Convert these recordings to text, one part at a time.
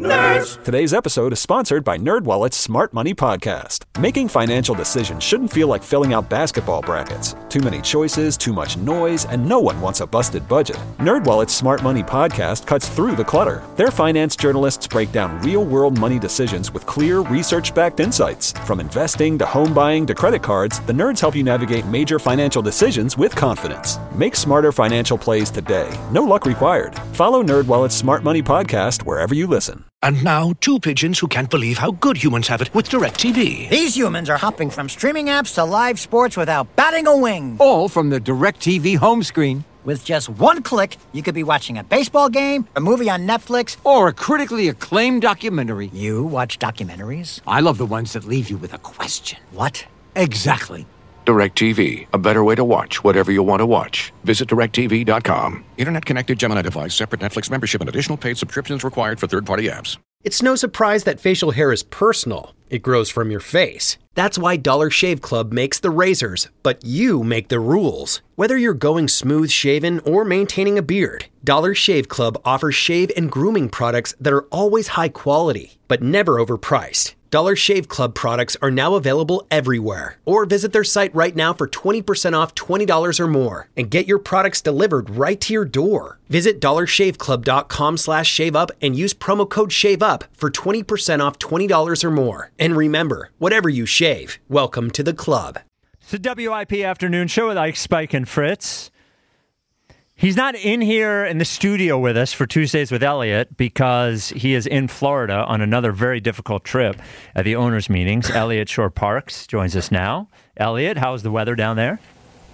Nerds! Today's episode is sponsored by NerdWallet's Smart Money Podcast. Making financial decisions shouldn't feel like filling out basketball brackets. Too many choices, too much noise, and no one wants a busted budget. NerdWallet's Smart Money Podcast cuts through the clutter. Their finance journalists break down real-world money decisions with clear, research-backed insights. From investing to home buying to credit cards, the nerds help you navigate major financial decisions with confidence. Make smarter financial plays today. No luck required. Follow NerdWallet's Smart Money Podcast wherever you listen. And now, two pigeons who can't believe how good humans have it with DirecTV. These humans are hopping from streaming apps to live sports without batting a wing. All from the DirecTV home screen. With just one click, you could be watching a baseball game, a movie on Netflix, or a critically acclaimed documentary. You watch documentaries? I love the ones that leave you with a question. What? Exactly. DirecTV, a better way to watch whatever you want to watch. Visit DirecTV.com. Internet-connected Gemini device, separate Netflix membership, and additional paid subscriptions required for third-party apps. It's no surprise that facial hair is personal. It grows from your face. That's why Dollar Shave Club makes the razors, but you make the rules. Whether you're going smooth shaven or maintaining a beard, Dollar Shave Club offers shave and grooming products that are always high quality, but never overpriced. Dollar Shave Club products are now available everywhere. Or visit their site right now for 20% off $20 or more and get your products delivered right to your door. Visit dollarshaveclub.com/shaveup and use promo code SHAVEUP for 20% off $20 or more. And remember, whatever you shave, welcome to the club. It's the WIP Afternoon Show with Ike, Spike, and Fritz. He's not in here in the studio with us for Tuesdays with Elliot because he is in Florida on another very difficult trip at the owners' meetings. Elliot Shore-Parks joins us now. Elliot, how's the weather down there?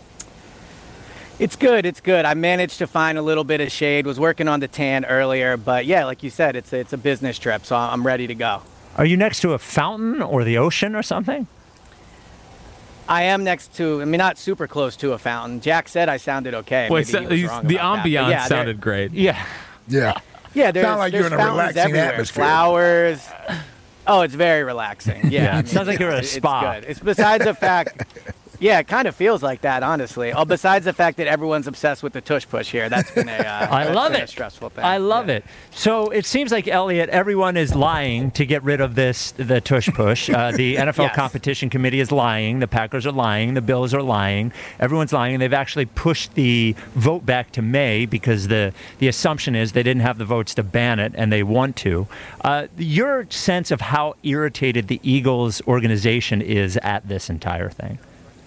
It's good. It's good. I managed to find a little bit of shade. Was working on the tan earlier, but yeah, like you said, it's a business trip, so I'm ready to go. Are you next to a fountain or the ocean or something? I am next to, not super close to a fountain. Jack said I sounded okay. Well, the ambiance sounded great. Yeah. Yeah, there's, sound like you're in a relaxing everywhere. atmosphere. Flowers. Oh, it's very relaxing. Yeah. It sounds like you're at a spa. It's good. It's besides the fact... Yeah, it kind of feels like that, honestly. Oh, besides the fact that everyone's obsessed with the tush push here, that's been a stressful thing. I love it. So it seems like, Elliot, everyone is lying to get rid of the tush push. The NFL competition committee is lying. The Packers are lying. The Bills are lying. Everyone's lying. They've actually pushed the vote back to May because the assumption is they didn't have the votes to ban it, and they want to. Your sense of how irritated the Eagles organization is at this entire thing?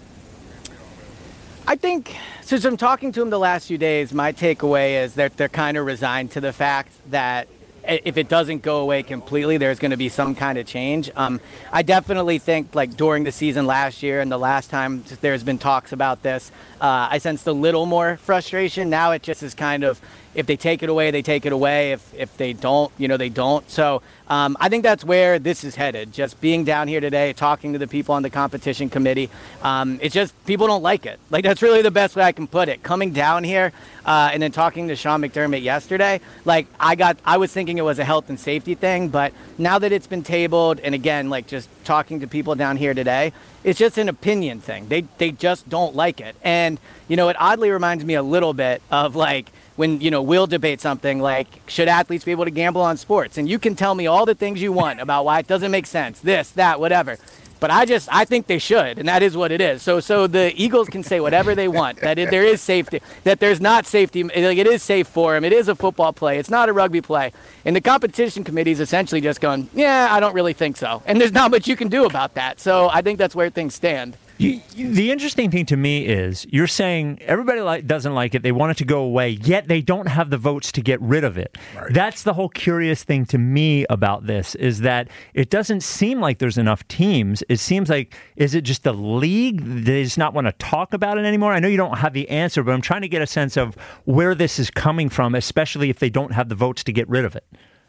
I think, since I'm talking to them the last few days, my takeaway is that they're kind of resigned to the fact that if it doesn't go away completely, there's going to be some kind of change. I definitely think, like, during the season last year and the last time there's been talks about this, I sensed a little more frustration. Now it just is kind of, if they take it away, they take it away. If they don't, they don't. So I think that's where this is headed. Just being down here today, talking to the people on the competition committee, it's just people don't like it. Like, that's really the best way I can put it. Coming down here and then talking to Sean McDermott yesterday, like, I was thinking it was a health and safety thing, but now that it's been tabled, and again, like, just talking to people down here today, it's just an opinion thing. They just don't like it. And, it oddly reminds me a little bit of, like, when, we'll debate something like, should athletes be able to gamble on sports? And you can tell me all the things you want about why it doesn't make sense, this, that, whatever. But I think they should, and that is what it is. So the Eagles can say whatever they want, that there is safety, that there's not safety, like, it is safe for them, it is a football play, it's not a rugby play. And the competition committee is essentially just going, yeah, I don't really think so. And there's not much you can do about that. So I think that's where things stand. The interesting thing to me is you're saying everybody doesn't like it, they want it to go away, yet they don't have the votes to get rid of it. Right. That's the whole curious thing to me about this, is that it doesn't seem like there's enough teams. It seems like, is it just the league? They just not want to talk about it anymore? I know you don't have the answer, but I'm trying to get a sense of where this is coming from, especially if they don't have the votes to get rid of it.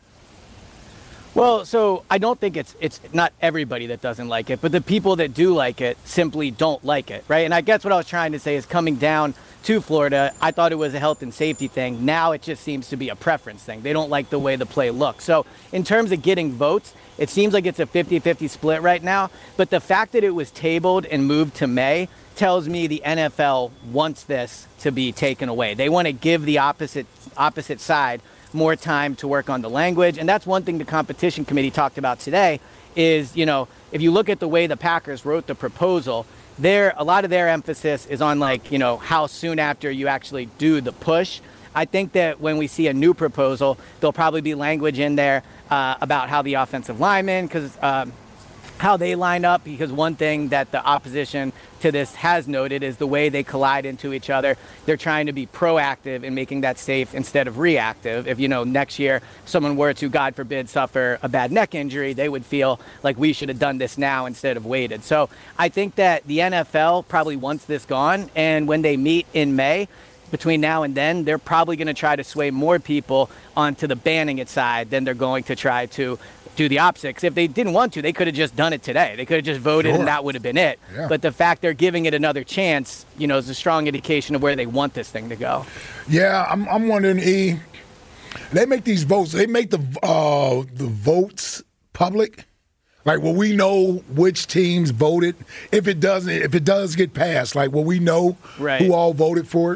Well, so I don't think it's not everybody that doesn't like it, but the people that do like it simply don't like it, right? And I guess what I was trying to say is, coming down to Florida, I thought it was a health and safety thing. Now it just seems to be a preference thing. They don't like the way the play looks. So in terms of getting votes, it seems like it's a 50-50 split right now. But the fact that it was tabled and moved to May tells me the NFL wants this to be taken away. They want to give the opposite side more time to work on the language. And that's one thing the competition committee talked about today is, if you look at the way the Packers wrote the proposal, a lot of their emphasis is on how soon after you actually do the push. I think that when we see a new proposal, there'll probably be language in there about how the offensive linemen, how they line up, because one thing that the opposition to this has noted is the way they collide into each other. They're trying to be proactive in making that safe instead of reactive. If, next year someone were to, God forbid, suffer a bad neck injury, they would feel like we should have done this now instead of waited. So I think that the NFL probably wants this gone, and when they meet in May, between now and then, they're probably going to try to sway more people onto the banning it side than they're going to try to do the opposite. 'Cause if they didn't want to, they could have just done it today. They could have just voted and that would have been it. Yeah. But the fact they're giving it another chance, is a strong indication of where they want this thing to go. Yeah, I'm wondering, E, they make these votes, they make the votes public? Like, will we know which teams voted? If it does get passed, will we know who all voted for it?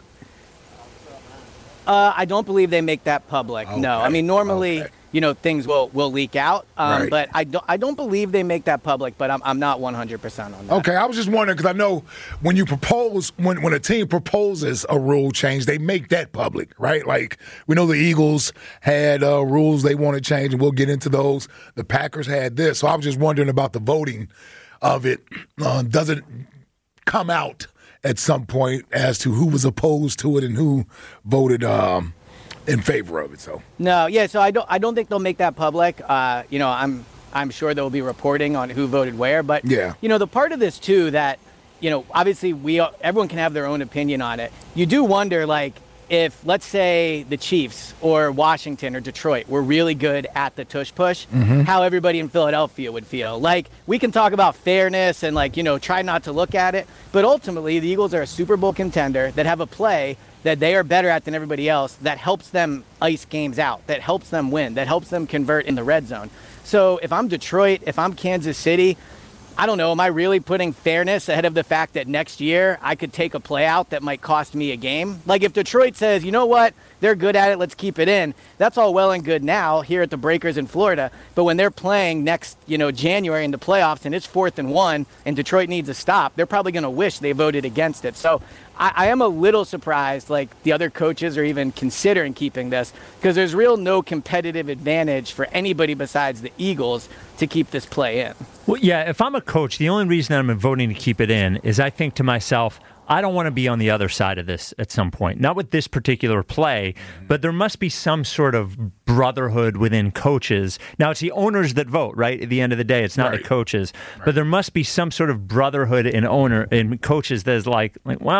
I don't believe they make that public. Okay. No. I mean, normally, things will leak out. But I don't believe they make that public, but I'm not 100% on that. Okay. I was just wondering, because I know when you propose, when a team proposes a rule change, they make that public, right? Like, we know the Eagles had rules they want to change, and we'll get into those. The Packers had this. So I was just wondering about the voting of it. Does it come out at some point as to who was opposed to it and who voted in favor of it? So so I don't think they'll make that public. I'm sure there'll be reporting on who voted where, but the part of this too that obviously everyone can have their own opinion on it. You do wonder, if, let's say, the Chiefs or Washington or Detroit were really good at the tush push, how everybody in Philadelphia would feel. We can talk about fairness and, try not to look at it, but ultimately the Eagles are a Super Bowl contender that have a play that they are better at than everybody else that helps them ice games out, that helps them win, that helps them convert in the red zone. So if I'm Detroit, if I'm Kansas City, I don't know, am I really putting fairness ahead of the fact that next year I could take a play out that might cost me a game? If Detroit says, you know what, they're good at it, let's keep it in, that's all well and good now here at the Breakers in Florida. But when they're playing next, January in the playoffs and it's 4th and 1 and Detroit needs a stop, they're probably going to wish they voted against it. So I am a little surprised, the other coaches are even considering keeping this, because there's no competitive advantage for anybody besides the Eagles to keep this play in. Well, yeah, if I'm a coach, the only reason I'm voting to keep it in is I think to myself, I don't want to be on the other side of this at some point. Not with this particular play, but there must be some sort of brotherhood within coaches. Now, it's the owners that vote, right? At the end of the day, it's not the coaches. Right. But there must be some sort of brotherhood in coaches that is I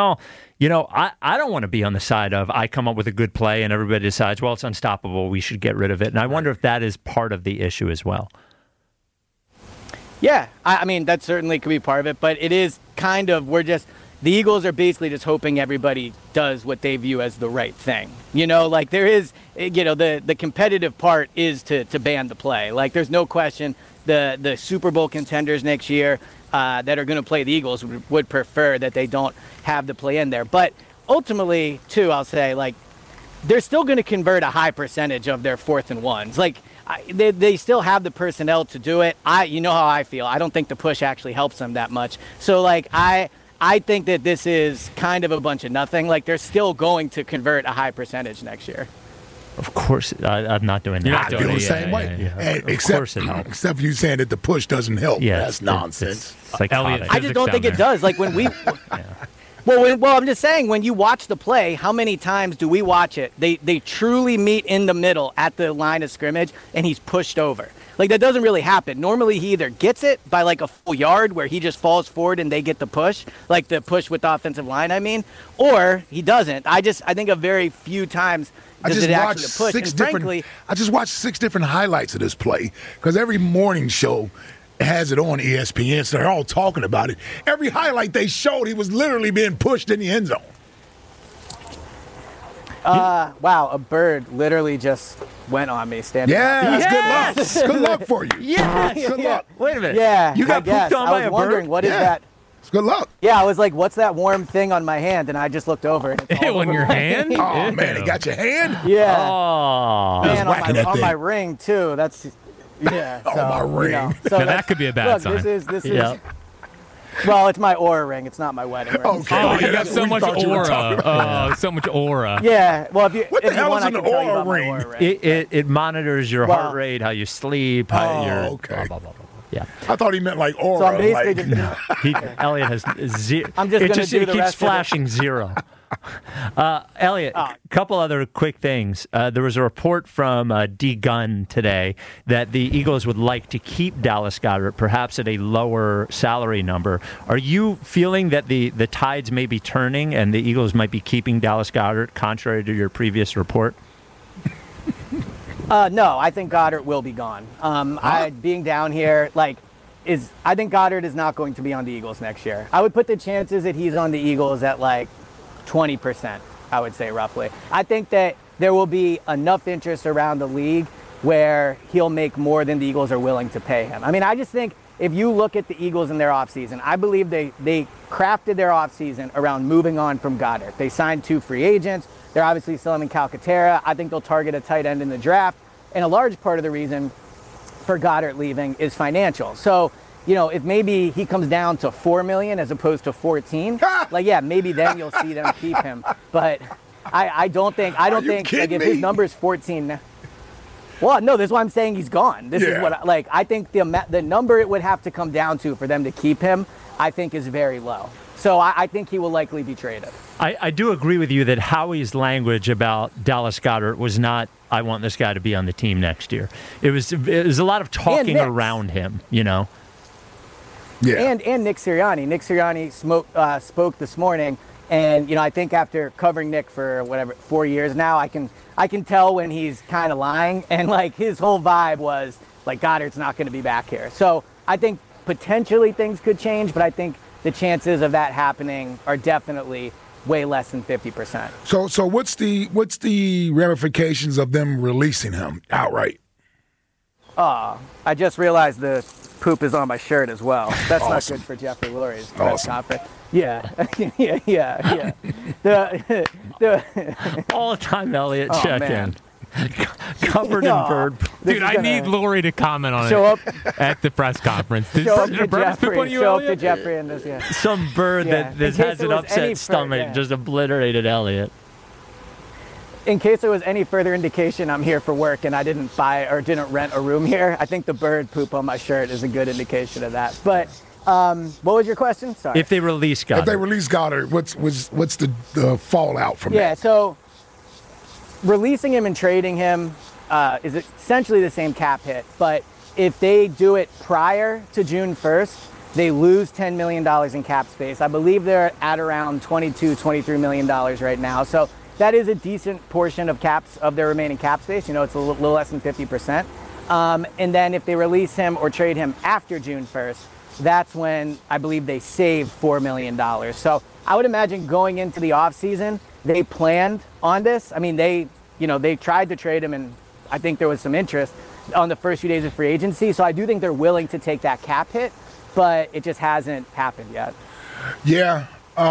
don't want to be on the side of I come up with a good play and everybody decides, well, it's unstoppable, we should get rid of it. And I wonder if that is part of the issue as well. Yeah, I mean, that certainly could be part of it, but it is kind of, the Eagles are basically just hoping everybody does what they view as the right thing. There is, the competitive part is to ban the play. There's no question the Super Bowl contenders next year that are going to play the Eagles would prefer that they don't have the play in there. But ultimately, too, I'll say, they're still going to convert a high percentage of their 4th and 1s. They still have the personnel to do it. You know how I feel. I don't think the push actually helps them that much. So, I think that this is kind of a bunch of nothing. They're still going to convert a high percentage next year. Of course, I'm not doing that. I feel the same way. Yeah. Of course it helps. Except for you saying that the push doesn't help. Yeah, that's nonsense. It's Elliot, I just don't think it does. When we... Well, I'm just saying, when you watch the play, how many times do we watch it? They truly meet in the middle at the line of scrimmage, and he's pushed over. That doesn't really happen. Normally, he either gets it by a full yard where he just falls forward and they get the push, the push with the offensive line, or he doesn't. I think a very few times does it actually push. I just watched 6 different highlights of this play, because every morning show has it on ESPN, so they're all talking about it. Every highlight they showed, he was literally being pushed in the end zone. Wow, a bird literally just went on me standing. Yeah, that's good luck. Good luck for you. Yeah, good luck. Wait a minute. Yeah, you got pooped on by a bird? I was wondering, what is that? Good luck. Yeah, I was like, what's that warm thing on my hand? And I just looked over. And it's all on your hand? Oh, man, it got your hand? Yeah. Oh. Man, on my ring, too. That's, yeah. So, my ring. So that could be a bad sign. This is. Well, it's my aura ring. It's not my wedding ring. Okay. Oh, you got so much aura. So much aura. Yeah. Well, what the hell is an aura ring? It monitors your heart rate, how you sleep, how you're. Okay. Blah, blah, blah, blah. Yeah. I thought he meant like aura. So I'm basically Elliot has zero. I'm just going to do it the keeps rest flashing zero. Elliot, a couple other quick things. There was a report from D. Gunn today that the Eagles would like to keep Dallas Goedert, perhaps at a lower salary number. Are you feeling that the tides may be turning and the Eagles might be keeping Dallas Goedert, contrary to your previous report? No, I think Goddard will be gone. Being down here, I think Goddard is not going to be on the Eagles next year. I would put the chances that he's on the Eagles at 20%, I would say roughly. I think that there will be enough interest around the league where he'll make more than the Eagles are willing to pay him. I mean, I just think if you look at the Eagles in their offseason, I believe they crafted their offseason around moving on from Goddard. They signed 2 free agents. They're obviously still in Calcaterra. I think they'll target a tight end in the draft. And a large part of the reason for Goddard leaving is financial. So, if maybe he comes down to $4 million as opposed to 14, maybe then you'll see them keep him. But I don't think if his number is 14. Well, no, that's why I'm saying he's gone. This is what I think the number it would have to come down to for them to keep him, I think, is very low. So I think he will likely be traded. I do agree with you that Howie's language about Dallas Goedert was not, I want this guy to be on the team next year. It was a lot of talking around him, Yeah. And Nick Sirianni. Nick Sirianni spoke this morning, and I think after covering Nick for 4 years now, I can tell when he's kind of lying, and his whole vibe was Goddard's not going to be back here. So I think potentially things could change, but I think the chances of that happening are definitely way less than 50%. So what's the ramifications of them releasing him outright? I just realized the poop is on my shirt as well. That's awesome. Not good for Jeffrey Lurie's press conference. Yeah. Yeah. All the time, Elliot, check in. Covered in bird. Dude, I need Lurie to comment on it at the press conference. Show up to Jeffrey and this, Some bird that has an upset stomach just obliterated Elliot. In case there was any further indication I'm here for work and I didn't buy or didn't rent a room here, I think the bird poop on my shirt is a good indication of that. But what was your question? Sorry. If they release Goddard. If they release Goddard, what's the fallout from that? Yeah, so releasing him and trading him is essentially the same cap hit. But if they do it prior to June 1st, they lose $10 million in cap space. I believe they're at around $23 million right now. So that is a decent portion of their remaining cap space. It's a little less than 50%. And then if they release him or trade him after June 1st, that's when I believe they save $4 million. So I would imagine going into the offseason, they planned on this. I mean, they tried to trade him, and I think there was some interest on the first few days of free agency. So I do think they're willing to take that cap hit, but it just hasn't happened yet. Yeah.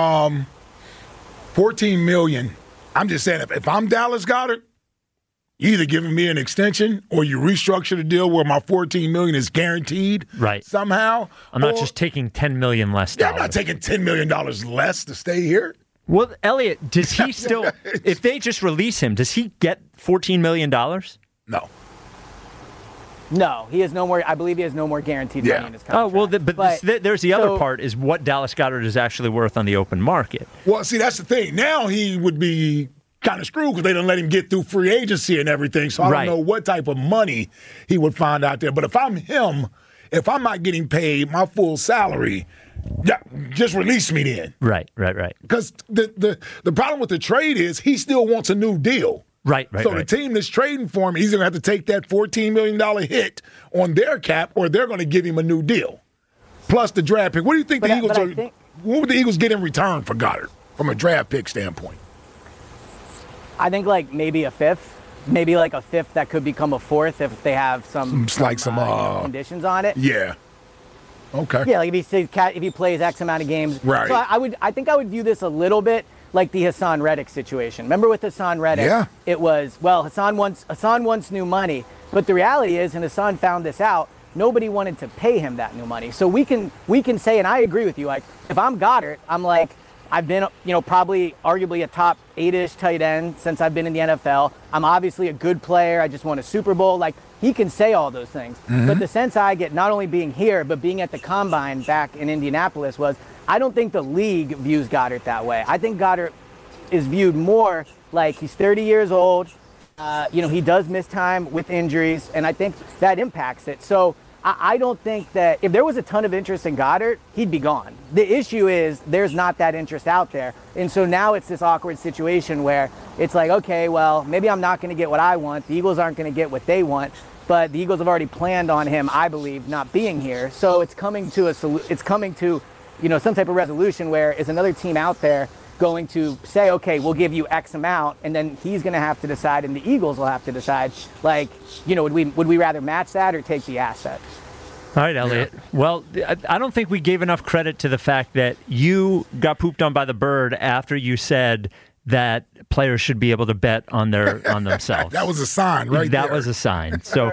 $14 million. I'm just saying, if I'm Dallas Goedert, you either giving me an extension or you restructure the deal where my $14 million is guaranteed somehow. I'm not just taking $10 million less. Yeah, I'm not taking $10 million less to stay here. Well, Elliot, does he still, if they just release him, does he get $14 million? No. No, he has no more. I believe he has no more guaranteed money in his contract. Oh, well, there's the other part is what Dallas Goedert is actually worth on the open market. Well, see, that's the thing. Now he would be kind of screwed because they didn't let him get through free agency and everything. So I don't know what type of money he would find out there. But if I'm him, if I'm not getting paid my full salary, just release me then. Right. Because the problem with the trade is he still wants a new deal. Right. So the team that's trading for him, he's going to have to take that $14 million hit on their cap, or they're going to give him a new deal. Plus the draft pick. What do you think the Eagles are? What would the Eagles get in return for Goddard from a draft pick standpoint? I think maybe a fifth. Maybe a fifth that could become a fourth if they have some conditions on it. Yeah. Okay. Yeah, like if he plays X amount of games. Right. So I think I would view this a little bit like the Hassan Reddick situation. Remember with Hassan Reddick? Yeah. It was, well, Hassan wants new money, but the reality is, and Hassan found this out, nobody wanted to pay him that new money. So we can say, and I agree with you, like if I'm Goddard, I'm like, I've been, probably arguably a top 8-ish tight end since I've been in the NFL. I'm obviously a good player. I just won a Super Bowl. Like, he can say all those things. Mm-hmm. But the sense I get, not only being here, but being at the Combine back in Indianapolis, was I don't think the league views Goddard that way. I think Goddard is viewed more like he's 30 years old. He does miss time with injuries, and I think that impacts it. So I don't think that if there was a ton of interest in Goddard, he'd be gone. The issue is there's not that interest out there. And so now it's this awkward situation where it's like, okay, well, maybe I'm not going to get what I want. The Eagles aren't going to get what they want. But the Eagles have already planned on him, I believe, not being here. So it's coming to some type of resolution where is another team out there going to say, okay, we'll give you X amount, and then he's going to have to decide, and the Eagles will have to decide, like, would we rather match that or take the asset? All right, Elliot. Yeah. Well, I don't think we gave enough credit to the fact that you got pooped on by the bird after you said that players should be able to bet on themselves. That was a sign, right? That was a sign. So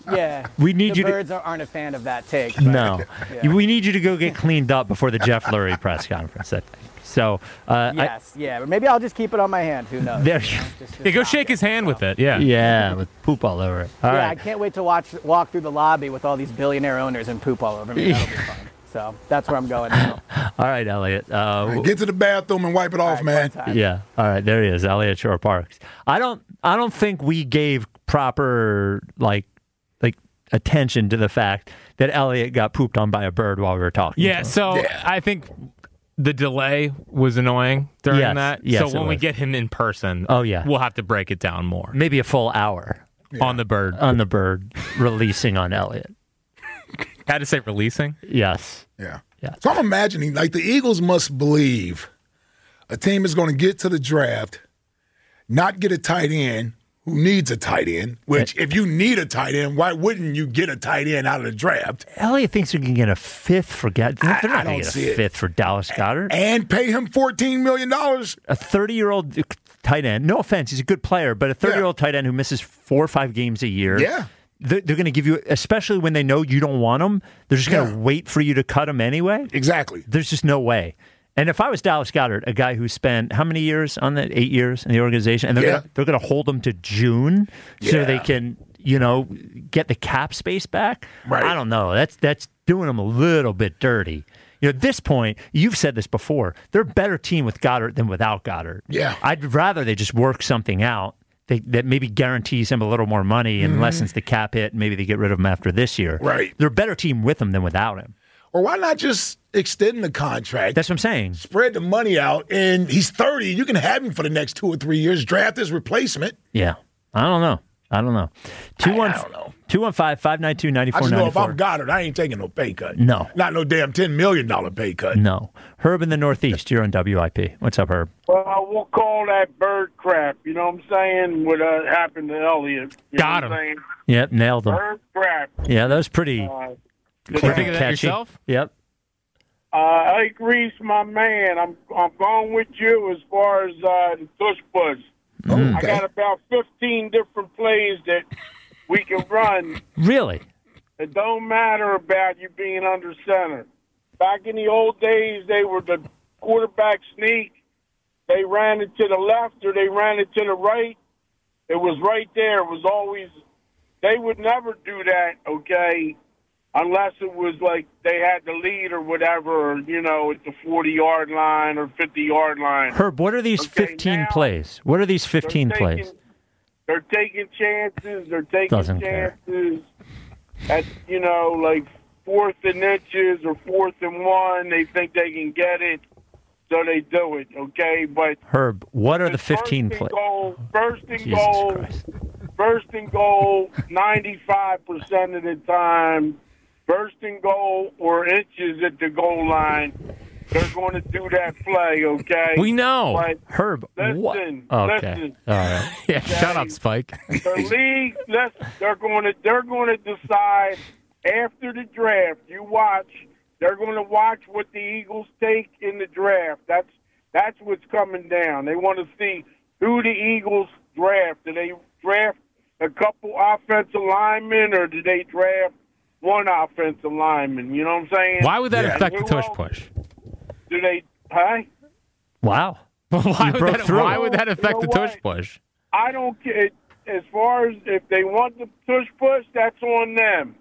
we need the birds aren't a fan of that take. But, no, we need you to go get cleaned up before the Jeff Lurie press conference. So but maybe I'll just keep it on my hand. Who knows? There, go shake his hand with it. Yeah, with poop all over it. All right. I can't wait to walk through the lobby with all these billionaire owners and poop all over me. That'll be fun. So that's where I'm going now. All right, Elliot. Get to the bathroom and wipe it off, man. Yeah. All right, there he is, Elliot Shore-Parks. I don't think we gave proper like attention to the fact that Elliot got pooped on by a bird while we were talking. Yeah. So I think the delay was annoying during that. Yes, so when we get him in person, we'll have to break it down more. Maybe a full hour on the bird. On the bird releasing on Elliot. Had to say releasing? Yes. Yeah. So I'm imagining, like, the Eagles must believe a team is going to get to the draft, not get a tight end who needs a tight end, which if you need a tight end, why wouldn't you get a tight end out of the draft? Elliot thinks we can get a fifth for Goddard. They're not going to get a fifth for Dallas Goedert. And pay him $14 million. A 30-year-old tight end. No offense, he's a good player, but a 30-year-old tight end who misses 4 or 5 games a year. Yeah. They're going to give you, especially when they know you don't want them, they're just going to wait for you to cut them anyway. Exactly. There's just no way. And if I was Dallas Goedert, a guy who spent how many years on that? 8 years in the organization, and they're going to hold him to June so they can, get the cap space back. Right. I don't know. That's doing them a little bit dirty. At this point, you've said this before. They're a better team with Goddard than without Goddard. Yeah. I'd rather they just work something out that maybe guarantees him a little more money and lessens the cap hit. And maybe they get rid of him after this year. Right. They're a better team with him than without him. Or why not just extend the contract? That's what I'm saying. Spread the money out, and he's 30. You can have him for the next 2 or 3 years. Draft his replacement. Yeah. I don't know. 215-592-9494. I just know if I'm Goddard, I ain't taking no pay cut. No. Not no damn $10 million pay cut. No. Herb in the Northeast, you're on WIP. What's up, Herb? Well, we'll call that bird crap. You know what I'm saying? What happened to Elliott. Got him. Yep, nailed him. Bird crap. Yeah, that was pretty Did you think of that catchy. yourself? Yep. Ike Reese, my man, I'm going with you as far as the tush push. Okay. I got about 15 different plays that we can run. Really? It don't matter about you being under center. Back in the old days, they were the quarterback sneak. They ran it to the left or they ran it to the right. It was right there. It was always – they would never do that, okay, unless it was like they had the lead or whatever, at the 40-yard line or 50-yard line. Herb, what are these 15 plays? What are these 15 plays? They're taking chances. They're taking Doesn't chances at, like 4th and inches or 4th and 1. They think they can get it, so they do it, okay? But Herb, what are the 15 plays? First and goal, 95% of the time. First and goal or inches at the goal line, they're going to do that play, okay? We know. But Herb, what? Listen. All right. Yeah, shut up, Spike. The league, they're going to decide after the draft. You watch. They're going to watch what the Eagles take in the draft. That's what's coming down. They want to see who the Eagles draft. Do they draft a couple offensive linemen, or do they draft one offensive lineman? You know what I'm saying? Why would that affect the Who tush else push? Do they? Huh? Wow. Why would that affect You the know tush what? push? I don't care. As far as if they want the tush push, that's on them.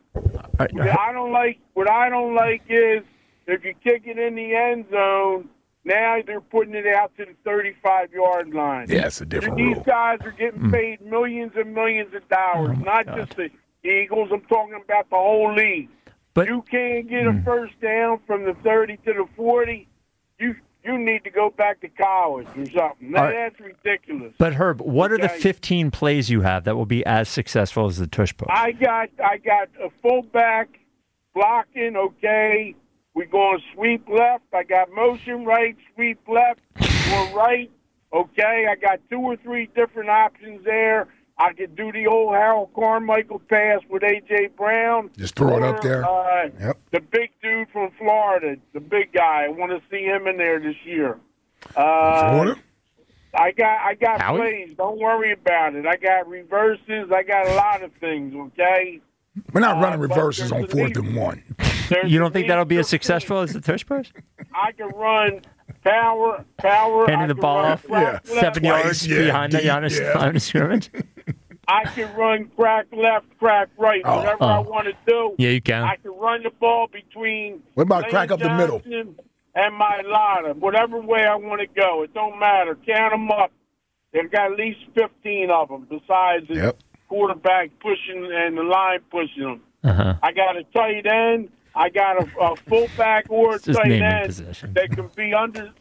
I don't like. What I don't like is if you kick it in the end zone. Now they're putting it out to the 35-yard line. Yeah, it's a different These rule. guys are getting paid millions and millions of dollars, not just the Eagles. I'm talking about the whole league. But you can't get a first down from the 30 to the 40. You need to go back to college or something. All right. That's ridiculous. But Herb, what are the Okay. 15 plays you have that will be as successful as the tush push? I got a fullback blocking. Okay, we going sweep left. I got motion right, sweep left or right. Okay, I got 2 or 3 different options there. I could do the old Harold Carmichael pass with A.J. Brown. Just throw it up there. Yep. The big dude from Florida, the big guy. I want to see him in there this year. Florida? I got Howie? plays. Don't worry about it. I got reverses. I got a lot of things, okay? We're not running but reverses on there's 4th at and 1. There's You don't think at that'll be least as successful as the tush push? I can run power. Handing I the can ball run off crack left. 7 yards yeah, behind the deep, line yeah. of scrimmage? I can run crack left, crack right, whatever I want to do. Yeah, you can. I can run the ball between What about Lane crack up the middle? Johnson and my Lotta, whatever way I want to go. It don't matter. Count them up. They've got at least 15 of them besides the Yep. quarterback pushing and the line pushing them. Uh-huh. I got a tight end. I got a fullback or a It's just tight naming end position. that can be under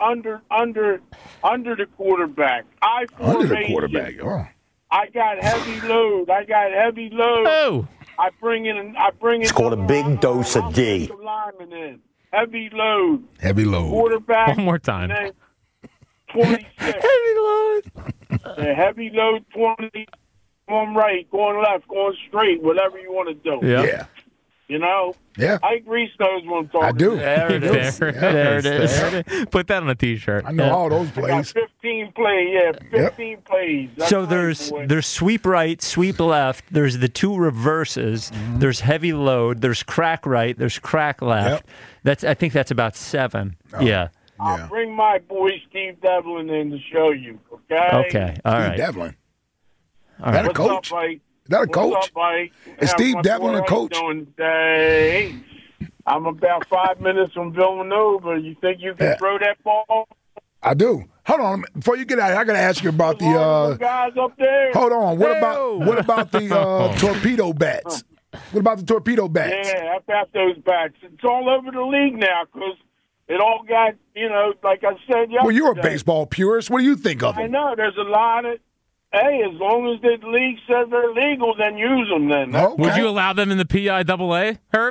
the quarterback. Under the formation. quarterback. Oh. I got heavy load. Oh, I bring in. It's called a big dose of D. Lineman in. Heavy load. Heavy load. Quarterback. one more time. and then 26. Heavy load. Heavy load 20. Going right, going left, going straight, whatever you want to do. Yeah. You know? Yeah. Ike Reese knows what I'm talking I do. There it is. There it is. Put that on a T-shirt. I know all those about. I got plays. 15 plays, 15 plays. That's So right, there's boy. sweep right, sweep left. There's the 2 reverses. Mm-hmm. There's heavy load. There's crack right. There's crack left. I think that's about 7. Oh. Yeah. I'll bring my boy Steve Devlin in to show you, okay? Okay. All Steve right. Devlin. All That a right. coach? What's up, Ike? Is that a What's coach? up, Ike? Is How Steve my Devlin boy a Ike coach? doing today? I'm about 5 minutes from Villanova. You think you can throw that ball? I do. Hold on. Before you get out, I got to ask you about Some guys up there. Hold on. What about the torpedo bats? What about the torpedo bats? Yeah, how about those bats? It's all over the league now because it all got, like I said yesterday. Well, you're a baseball purist. What do you think of I them? know. There's a lot of, hey, as long as the league says they're legal, then use them then. Okay. Would you allow them in the PIAA, Herb?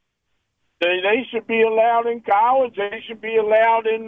They should be allowed in college. They should be allowed in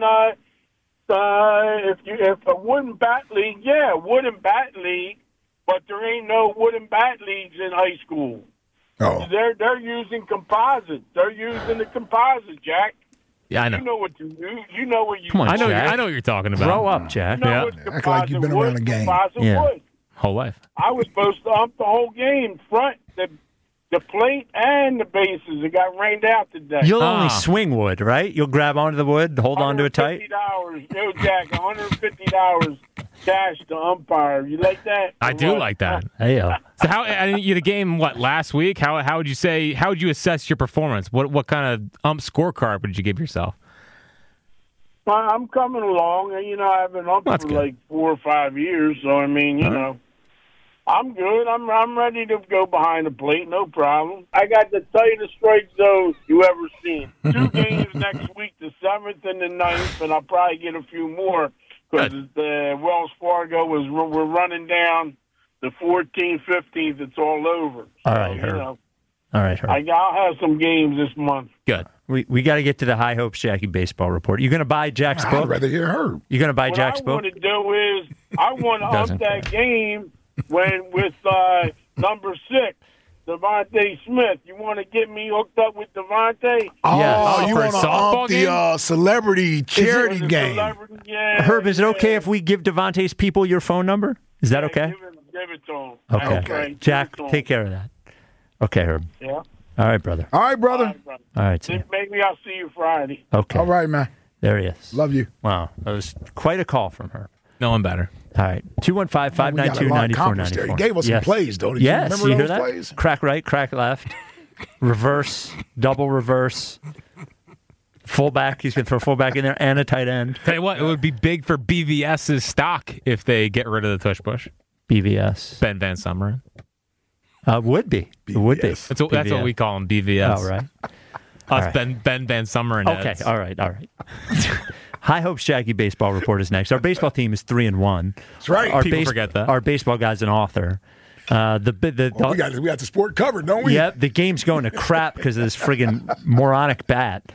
if a wooden bat league, wooden bat league, but there ain't no wooden bat leagues in high school. Oh. They're using composite. They're using the composite, Jack. Yeah, I know. You know what to do. You know what you Come on, I know. Jack. I know what you're talking about. Grow up, Jack. You know Yeah. what Act like composite you've been wood, around the game. Composite Yeah. wood. Whole life. I was supposed to ump the whole game, front, the plate, and the bases. It got rained out today. You'll only swing wood, right? You'll grab onto the wood, hold onto it tight. $150. Yo, Jack, $150 cash to umpire. You like that? I Or do what? like that. Hey, So how you had a game last week? How would you say? How would you assess your performance? What kind of scorecard would you give yourself? Well, I'm coming along. I've been up That's for good. like 4 or 5 years, so I mean, I'm good. I'm ready to go behind the plate, no problem. I got the tightest strike zone you ever seen. 2 games next week, the 7th and the 9th, and I'll probably get a few more because the Wells Fargo we're running down the 14th, 15th. It's all over. All right, So, Herb. All right, Herb. I'll have some games this month. Good. We got to get to the High Hopes Jackie baseball report. You going to buy Jack's book? I'd rather hear Herb. You going to buy What Jack's I book? want to do is I want to Doesn't up that game with number 6. Devontae Smith. You want to get me hooked up with Devontae? Oh, you for a want to softball ump game? the celebrity charity game. Yeah, Herb, is it okay if we give Devontae's people your phone number? Is that okay? Give it to him. Okay. Jack, take care of that. Okay, Herb. Yeah. All right, brother. All right, brother. All right, see ya. Maybe I'll see you Friday. Okay. All right, man. There he is. Love you. Wow. That was quite a call from her. No one better. All right. 215-592-9494. He gave us some plays, though. Did yes. you remember hear those that? plays? Crack right, crack left. Reverse, double reverse. Fullback. He's going to throw fullback in there and a tight end. Tell you what, it would be big for BVS's stock if they get rid of the tush push. BVS. Ben Van Sumeren. Would be. It would be. That's what we call him, BVS. Oh, right. Us Ben Van Sumeren Okay. heads. All right. High Hopes Jackie Baseball Report is next. Our baseball team is 3-1. That's right. People forget that. Our baseball guy's an author. We got the sport covered, don't we? Yep, the game's going to crap because of this friggin' moronic bat.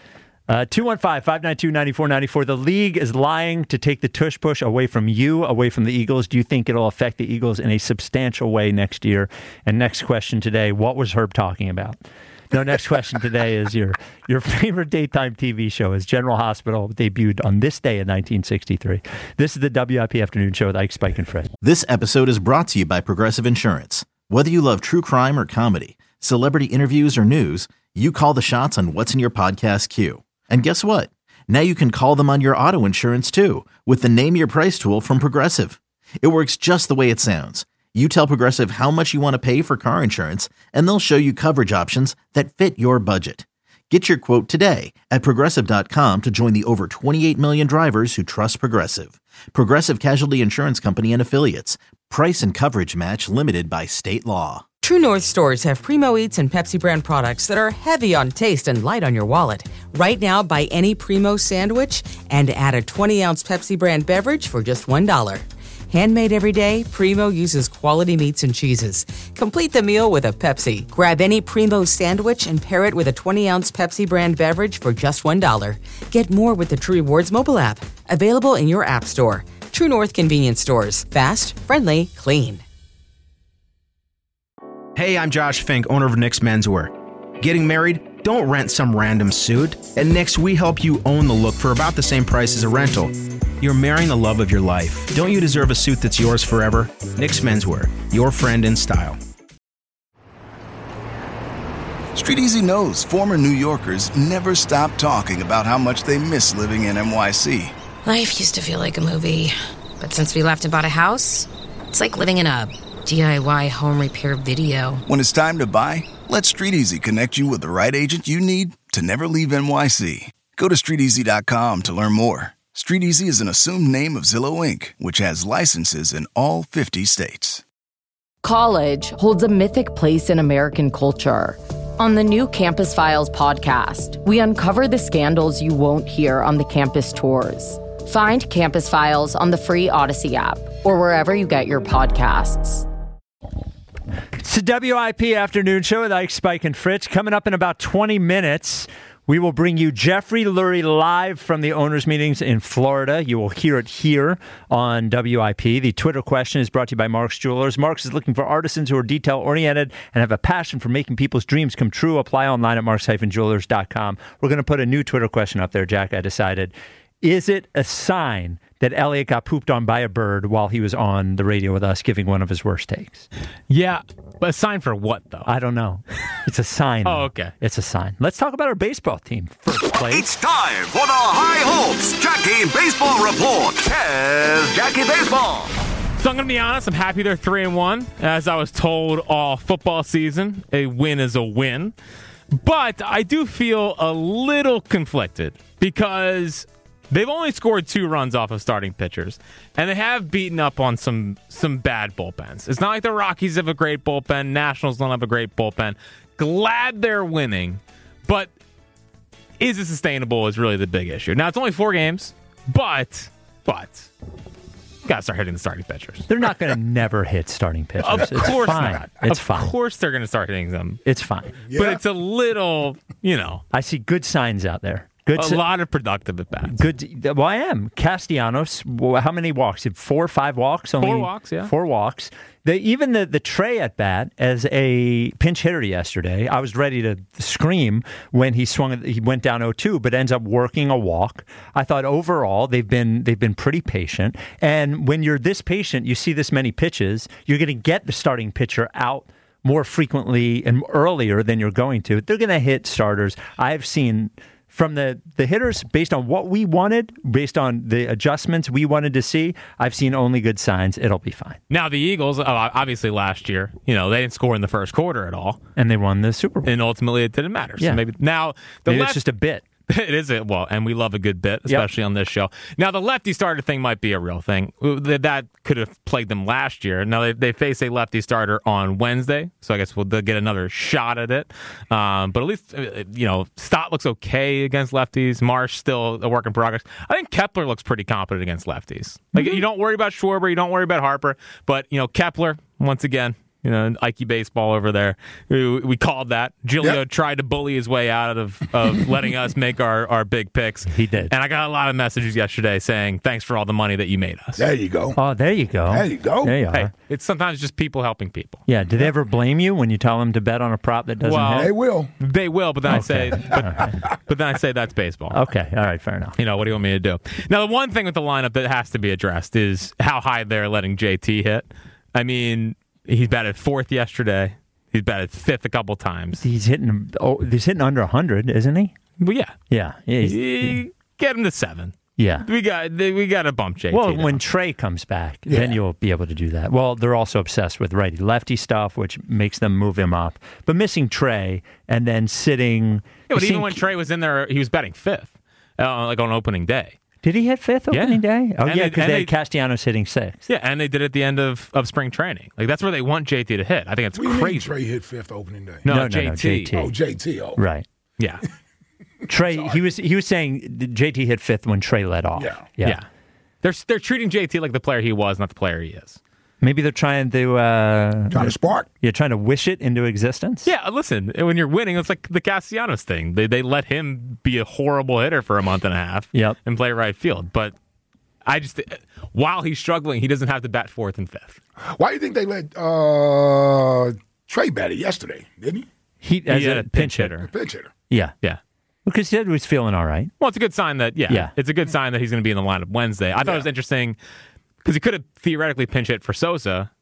215-592-9494. The league is lying to take the tush push away from you, away from the Eagles. Do you think it'll affect the Eagles in a substantial way next year? And next question today, what was Herb talking about? No, next question today is your favorite daytime TV show is General Hospital, debuted on this day in 1963. This is the WIP Afternoon Show with Ike, Spike, and Fred. This episode is brought to you by Progressive Insurance. Whether you love true crime or comedy, celebrity interviews or news, you call the shots on what's in your podcast queue. And guess what? Now you can call them on your auto insurance too with the Name Your Price tool from Progressive. It works just the way it sounds. You tell Progressive how much you want to pay for car insurance, and they'll show you coverage options that fit your budget. Get your quote today at Progressive.com to join the over 28 million drivers who trust Progressive. Progressive Casualty Insurance Company and Affiliates. Price and coverage match limited by state law. True North stores have Primo Eats and Pepsi brand products that are heavy on taste and light on your wallet. Right now, buy any Primo sandwich and add a 20-ounce Pepsi brand beverage for just $1. Handmade every day, Primo uses quality meats and cheeses. Complete the meal with a Pepsi. Grab any Primo sandwich and pair it with a 20-ounce Pepsi brand beverage for just $1. Get more with the True Rewards mobile app. Available in your app store. True North convenience stores. Fast, friendly, clean. Hey, I'm Josh Fink, owner of Nick's Menswear. Getting married? Don't rent some random suit. At Nick's, we help you own the look for about the same price as a rental. You're marrying the love of your life. Don't you deserve a suit that's yours forever? Nick's Menswear, your friend in style. Street Easy knows former New Yorkers never stop talking about how much they miss living in NYC. Life used to feel like a movie, but since we left and bought a house, it's like living in a DIY home repair video. When it's time to buy, let Street Easy connect you with the right agent you need to never leave NYC. Go to StreetEasy.com to learn more. Street Easy is an assumed name of Zillow Inc., which has licenses in all 50 states. College holds a mythic place in American culture. On the new Campus Files podcast, we uncover the scandals you won't hear on the campus tours. Find Campus Files on the free Odyssey app or wherever you get your podcasts. It's the WIP Afternoon Show with Ike, Spike, and Fritz. Coming up in about 20 minutes, we will bring you Jeffrey Lurie live from the owners' meetings in Florida. You will hear it here on WIP. The Twitter question is brought to you by Mark's Jewelers. Mark's is looking for artisans who are detail-oriented and have a passion for making people's dreams come true. Apply online at marks-jewelers.com. We're going to put a new Twitter question up there, Jack, I decided. Is it a sign that Elliot got pooped on by a bird while he was on the radio with us giving one of his worst takes? Yeah, but a sign for what, though? I don't know. It's a sign. Oh, okay. It's a sign. Let's talk about our baseball team. First place. It's time for the High Hopes Jackie Baseball Report. Here's Jackie Baseball. So I'm going to be honest, I'm happy they're 3-1. As I was told all football season, a win is a win. But I do feel a little conflicted because they've only scored 2 runs off of starting pitchers, and they have beaten up on some bad bullpens. It's not like the Rockies have a great bullpen. Nationals don't have a great bullpen. Glad they're winning, but is it sustainable is really the big issue. Now, it's only 4 games, but got to start hitting the starting pitchers. They're not going to never hit starting pitchers. Of course it's fine. not. It's of fine. Of course they're going to start hitting them. It's fine. But it's a little, I see good signs out there. A lot of productive at bats. Good. Well, I am. Castellanos, how many walks? 4 or 5 walks? Only 4 walks, yeah. 4 walks. Even the Trey at bat as a pinch hitter yesterday, I was ready to scream when he swung. He went down 0-2, but ends up working a walk. I thought overall they've been pretty patient. And when you're this patient, you see this many pitches, you're going to get the starting pitcher out more frequently and earlier than you're going to. They're going to hit starters. I've seen from the hitters, based on what we wanted, based on the adjustments we wanted to see, I've seen only good signs. It'll be fine. Now, the Eagles, obviously last year, they didn't score in the first quarter at all. And they won the Super Bowl. And ultimately it didn't matter. Yeah. So maybe it's just a bit. It is and we love a good bit, especially on this show. Now, the lefty starter thing might be a real thing. That could have plagued them last year. Now, they face a lefty starter on Wednesday, so I guess they'll get another shot at it. But at least, Stott looks okay against lefties. Marsh still a work in progress. I think Kepler looks pretty competent against lefties. Like, you don't worry about Schwarber, you don't worry about Harper, but, Kepler, once again, Ike baseball over there. We called that. Giglio tried to bully his way out of letting us make our big picks. He did. And I got a lot of messages yesterday saying, thanks for all the money that you made us. There you go. Oh, there you go. There you go. There you are. Hey, it's sometimes just people helping people. Yeah. Do they ever blame you when you tell them to bet on a prop that doesn't hit? They will. They will, but then I say that's baseball. Okay. All right. Fair enough. What do you want me to do? Now, the one thing with the lineup that has to be addressed is how high they're letting JT hit. I mean, he's batted 4th yesterday. He's batted 5th a couple times. He's hitting under 100, isn't he? Well, yeah. Yeah. Get him to 7. Yeah. We got to bump JT. Well, down. when Trey comes back, then you'll be able to do that. Well, they're also obsessed with righty-lefty stuff, which makes them move him up. But missing Trey and then sitting... Yeah, but even when Trey was in there, he was batting 5th, like on opening day. Did he hit 5th opening day? Oh, and because they had Castellanos hitting 6th. Yeah, and they did it at the end of spring training. Like, that's where they want JT to hit. I think it's crazy. Trey hit 5th opening day. No, JT. Oh, JT. Oh. Right. Yeah. Trey, he was saying JT hit 5th when Trey led off. Yeah. They're treating JT like the player he was, not the player he is. Maybe they're trying to spark. You're trying to wish it into existence. Yeah, listen, when you're winning, it's like the Castellanos thing. They let him be a horrible hitter for a month and a half and play right field. But while he's struggling, he doesn't have to bat 4th and 5th. Why do you think they let Trey bat it yesterday, didn't he? He as a pinch hitter. Pinch hitter. Yeah. Yeah. Because he was feeling all right. Well, it's a good sign that, it's a good sign that he's going to be in the lineup Wednesday. I thought it was interesting because he could have theoretically pinch hit for Sosa,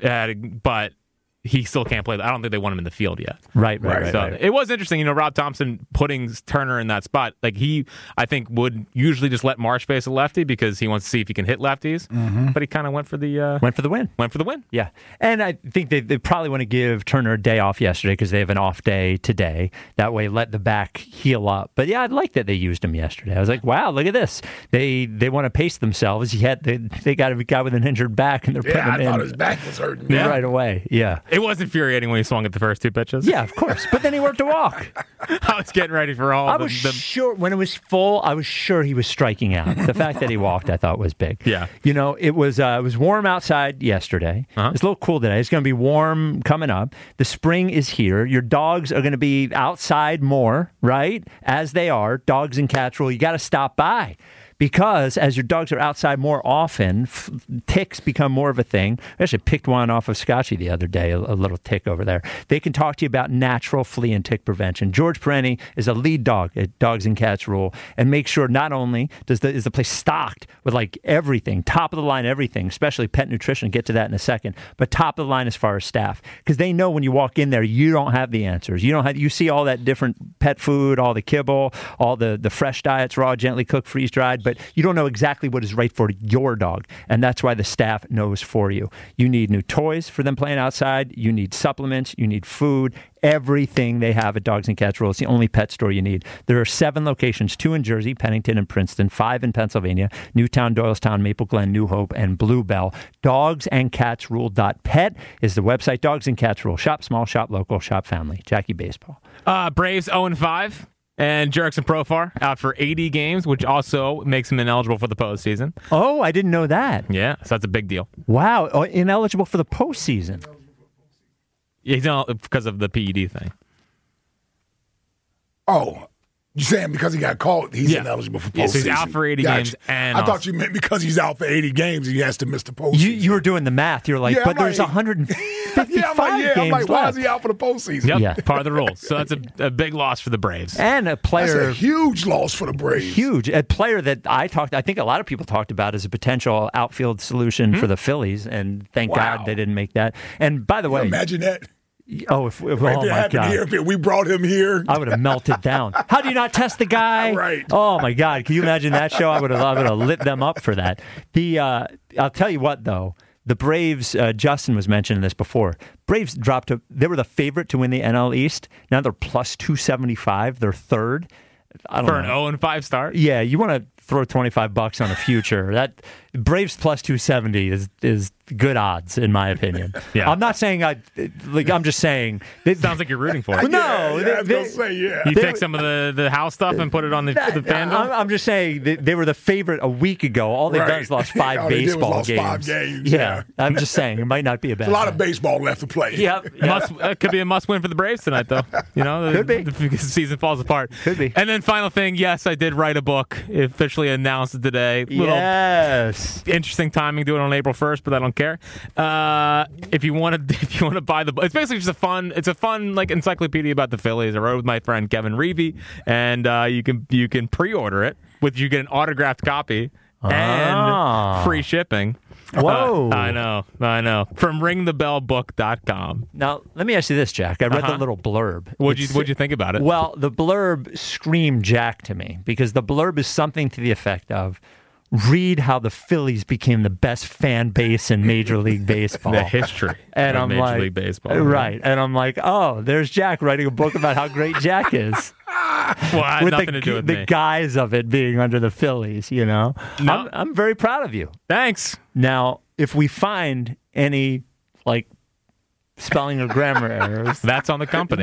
but he still can't play. I don't think they want him in the field yet. Right. So it was interesting, Rob Thompson putting Turner in that spot. Like, he, I think, would usually just let Marsh face a lefty because he wants to see if he can hit lefties. Mm-hmm. But he kind of went for the win. Went for the win. Yeah. And I think they probably want to give Turner a day off yesterday because they have an off day today. That way, let the back heal up. But yeah, I like that they used him yesterday. I was like, wow, look at this. They want to pace themselves. Yet they got a guy with an injured back, and they're putting him in. I thought his back was hurting. Right away. Yeah. It was infuriating when he swung at the first 2 pitches. Yeah, of course. But then he worked a walk. I was getting ready for all. I was sure when it was full, I was sure he was striking out. The fact that he walked, I thought was big. Yeah. It was warm outside yesterday. Uh-huh. It's a little cool today. It's going to be warm coming up. The spring is here. Your dogs are going to be outside more, right? As they are. Dogs and cats rule. You got to stop by. Because as your dogs are outside more often, ticks become more of a thing. I actually picked one off of Scotchy the other day, a little tick over there. They can talk to you about natural flea and tick prevention. George Perenni is a lead dog at Dogs and Cats Rule, and make sure not only is the place stocked with like everything, top of the line everything, especially pet nutrition, get to that in a second, but top of the line as far as staff. Because they know when you walk in there, you don't have the answers. You see all that different pet food, all the kibble, all the fresh diets, raw, gently cooked, freeze-dried, but you don't know exactly what is right for your dog, and that's why the staff knows for you. You need new toys for them playing outside. You need supplements. You need food. Everything they have at Dogs and Cats Rule. It's the only pet store you need. There are 7 locations, 2 in Jersey, Pennington and Princeton, 5 in Pennsylvania, Newtown, Doylestown, Maple Glen, New Hope, and Bluebell. DogsandCatsRule.pet is the website. Dogs and Cats Rule. Shop small, shop local, shop family. Jackie Baseball. Braves 0-5. And Jurickson Profar out for 80 games, which also makes him ineligible for the postseason. Oh, I didn't know that. Yeah, so that's a big deal. Wow, ineligible for the postseason. Yeah, he's not because of the PED thing. Oh, You saying because he got caught, he's ineligible for postseason? Yeah, so he's out for 80 games. And I thought you meant because he's out for 80 games, he has to miss the postseason. You were doing the math. You're like, but there's 155 games I'm like, why is left. he out for the postseason? Yep, Yeah. part of the rules. So that's a big loss for the Braves. And a player. That's a huge loss for the Braves. Huge. A player that I think a lot of people talked about as a potential outfield solution for the Phillies, and thank God they didn't make that. And by the way, imagine that. Oh, if it my happened God. here, if we brought him here, I would have melted down. How do you not test the guy? Right. Oh my God! Can you imagine that show? I would have lit them up for that. I'll tell you what though. The Braves, Justin was mentioning this before. Braves they were the favorite to win the NL East. Now they're plus 275. They're third. I don't For know. an 0-5 start? Yeah, you want to throw $25 on a future. That Braves plus 270 is good odds in my opinion. Yeah. I'm not saying I'm just saying. Sounds like you're rooting for it. No, I was gonna say, You take some of the house stuff and put it on the FanDuel? I'm just saying they were the favorite a week ago. All they've done is lost 5 All they did was baseball lost games. 5 games, Yeah, I'm just saying it might not be a bad. There's a lot time. of baseball left to play. Yep. It could be a must-win for the Braves tonight, though. You know, Could be. The season falls apart. Could be. And then final thing, yes, I did write a book. It officially announced it today. Yes. Interesting timing. Do it on April 1st, but I don't care. If you want to buy the book, it's basically just a fun like encyclopedia about the Phillies. I wrote with my friend Kevin Reevey, and you can pre-order it you get an autographed copy and free shipping. Whoa. I know. From ringthebellbook.com. Now, let me ask you this, Jack. I read the little blurb. What'd you think about it? Well, the blurb screamed Jack to me because the blurb is something to the effect of, read how the Phillies became the best fan base in Major League Baseball. The history and of I'm Major like, League Baseball. Right. And I'm like, oh, there's Jack writing a book about how great Jack is. Well, I had with nothing to do with the me. guise of it being under the Phillies, you know? No. I'm very proud of you. Thanks. Now, if we find any, spelling or grammar errors, that's on the company.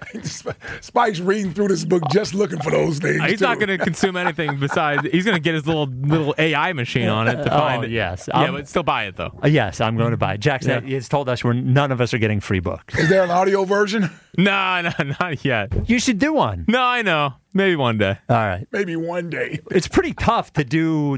Spike's reading through this book just looking for those things. He's not going to consume anything besides. He's going to get his little AI machine on it to find it. Yes. Yeah, but still buy it though. Yes, I'm going to buy it. Jack has told us none of us are getting free books. Is there an audio version? No, not yet. You should do one. No, I know. Maybe one day. All right. Maybe one day. It's pretty tough to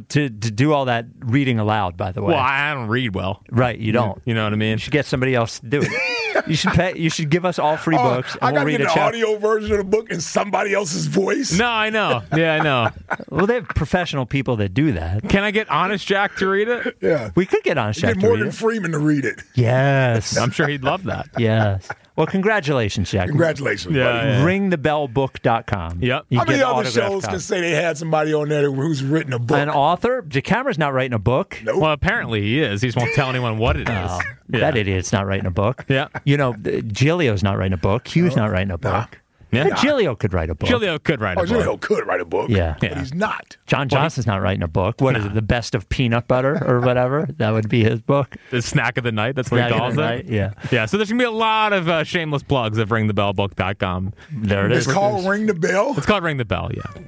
do all that reading aloud, by the way. Well, I don't read well. Right, you don't. You know what I mean? You should get somebody else to do it. You should give us all free books, and I we'll gotta read get a the chapter. audio version of the book in somebody else's voice. No, I know. Yeah, I know. Well, they have professional people that do that. Can I get Honest Jack to read it? Yeah. We could get Honest Jack Get to read Morgan it. Freeman to read it. Yes. I'm sure he'd love that. Yes. Well, congratulations, Jack. Congratulations, buddy. Yeah. Ringthebellbook.com. Yep. You How many get other autographed shows can copies. say they had somebody on there who's written a book? An author? Jacamera's not writing a book. Nope. Well, apparently he is. He just won't tell anyone what it is. Oh, Yeah. That idiot's not writing a book. Yeah. You know, Giglio's not writing a book. Hugh's not writing a book. Yeah. Giglio could write a book. Giglio could write a book. Giglio could write a book. Yeah. But he's not. John Johnson's not writing a book. What is it? The Best of Peanut Butter or whatever? That would be his book. The snack of the night. That's what Snack he of calls the it. night, yeah. Yeah. So there's gonna be a lot of shameless plugs at ringthebellbook.com. There it is. It's called Ring the Bell. It's called Ring the Bell. Yeah.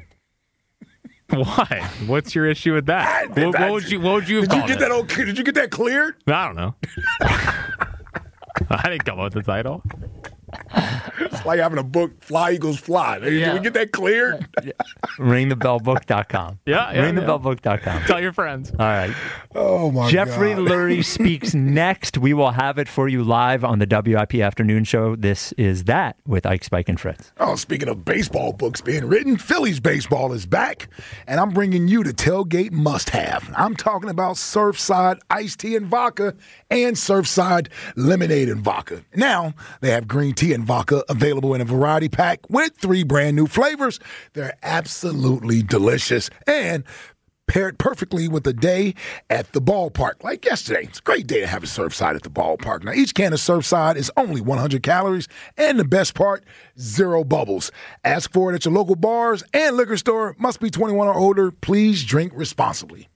Why? What's your issue with that? What would you have Did you called get it? that? Okay? Did you get that cleared? I don't know. I didn't come up with the title. It's like having a book, Fly Eagles Fly. Did we get that cleared? Ringthebellbook.com. Yeah. Ringthebellbook.com. Tell your friends. All right. Oh, my Jeffrey God. Lurie speaks next. We will have it for you live on the WIP Afternoon Show. This is That with Ike, Spike, and Fritz. Oh, speaking of baseball books being written, Phillies baseball is back, and I'm bringing you the tailgate must-have. I'm talking about Surfside iced tea and vodka and Surfside lemonade and vodka. Now, they have green tea and vodka available in a variety pack with 3 brand new flavors. They're absolutely delicious and paired perfectly with a day at the ballpark, like yesterday. It's a great day to have a Surfside at the ballpark. Now, each can of Surfside is only 100 calories, and the best part, 0 bubbles. Ask for it at your local bars and liquor store. Must be 21 or older. Please drink responsibly.